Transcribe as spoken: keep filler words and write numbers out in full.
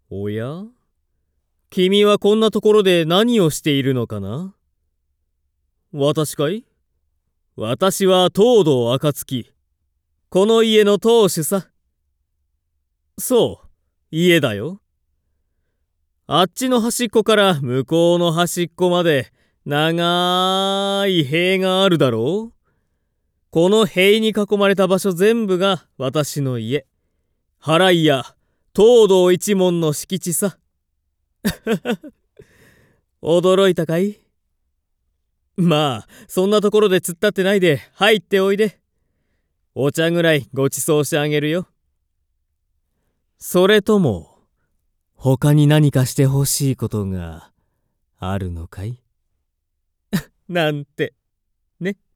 おや？君はこんなところで何をしているのかな？私かい？私は東堂暁。この家の当主さ。そう、家だよ。あっちの端っこから向こうの端っこまで長い塀があるだろう。この塀に囲まれた場所全部が私の家。払いや東堂一門の敷地さ。驚いたかい？まあ、そんなところで突っ立ってないで入っておいで。お茶ぐらいごちそうしてあげるよ。それとも、他に何かしてほしいことがあるのかい？なんて、ね。